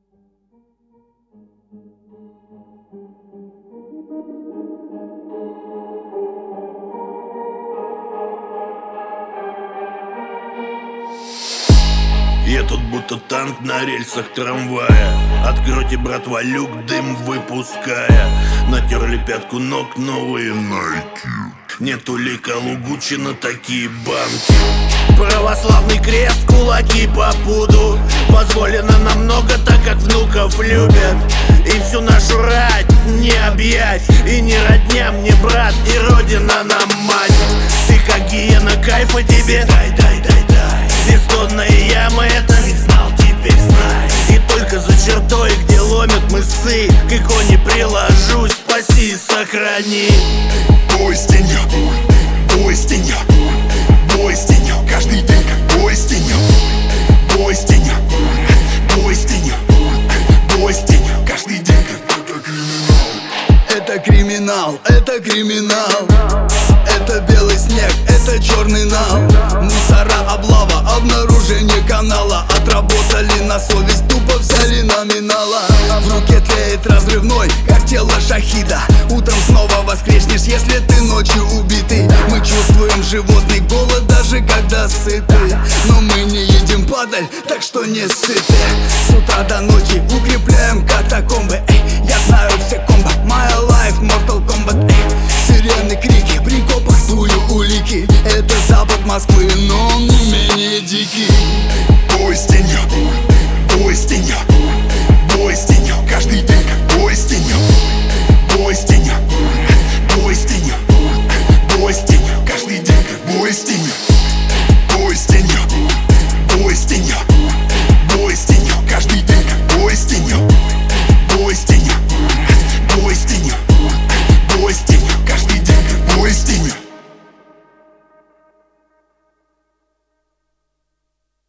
Я тут будто танк на рельсах трамвая. Откройте, братва, люк, дым выпуская. Натерли пятку ног новые Nike. Нету лика Лугучи на такие банки. Православный крест, кулаки по пуду. Позволено нам много, так как внуков любят. И всю нашу рать не объять. И не родня мне брат, и родина нам мать. Ты как гиена, кайфа тебе? Дай. Бездонная яма, это не знал, теперь знай. И только за чертой, где ломят мысы, к иконе приложусь, спаси и сохрани. Бой с тенью, бой с тенью, бой с тенью, каждый день как бой с тенью. Бой с тенью, бой с тенью, бой с тенью, каждый день как это криминал, это криминал. Это белый снег, это черный нал. Мусора, облава, обнаружение канала. Отработали на совесть, тупо взяли номинала. В руке тлеет разрывной, как тело шахида. Утром снова воскреснешь, если ты ночью убитый. Мы чувствуем животный голод, даже когда сыты. Но мы не едим падаль, так что не сыты. С утра до ночи укрепляем катакомбы. Я знаю все комбо, my life, Mortal Kombat. Сирены, крики, при копах дую улики. Это запад Москвы, но он не менее дикий. бой с тенью,